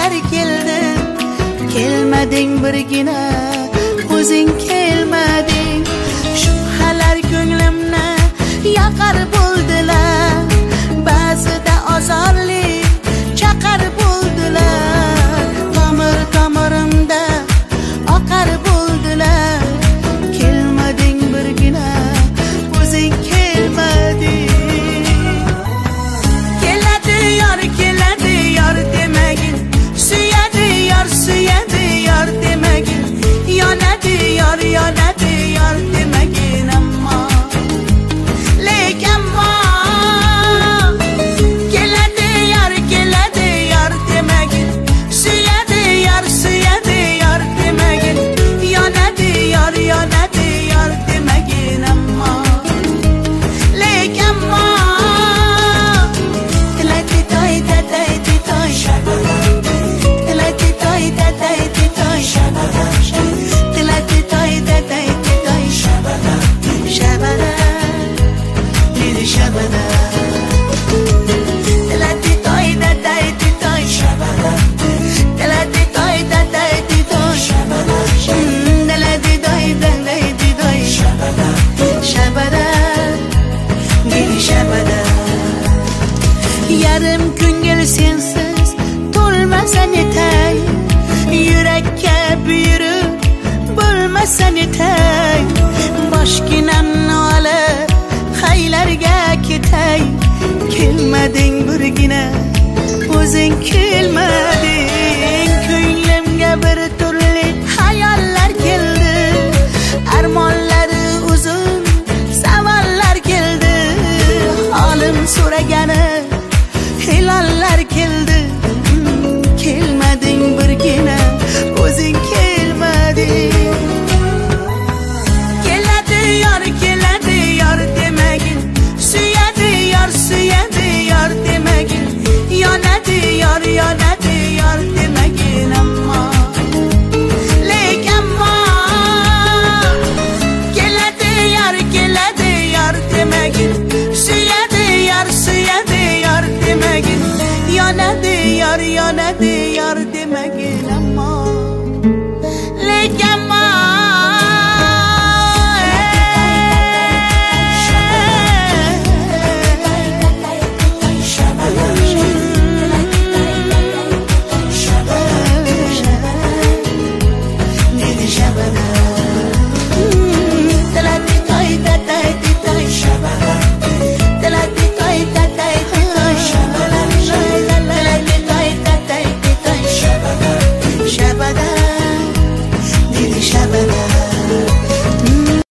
shubhalar keldi, kelmading birgina, o'zing kelmading. Shubhalar ko'nglimni yoqar bo'ldilar, ba'zida ozorli chaqar bo'ldilar, tomir-tomirimda oqar bo'ldilar. Kelmading birgina, o'zing kelmading. Keladi yor demagin, suyadi yor demagin, yonadi yor demagin. Ammo lek ammo keladi yor demagin, suyadi yor demagin, yonadi yor demagin. Ammo lek ammo tilati toy tilati toy shabada lili shabada tilati toy shabada tilati toy shabada tilati toy shabada lili shabada. Yarim ko'ngil sensiz to'lmasa netay, yurakka buyruq bo'lmasa netay. Boshginamni olib haylarga ketay, kelmading birgina, o'zing kelma.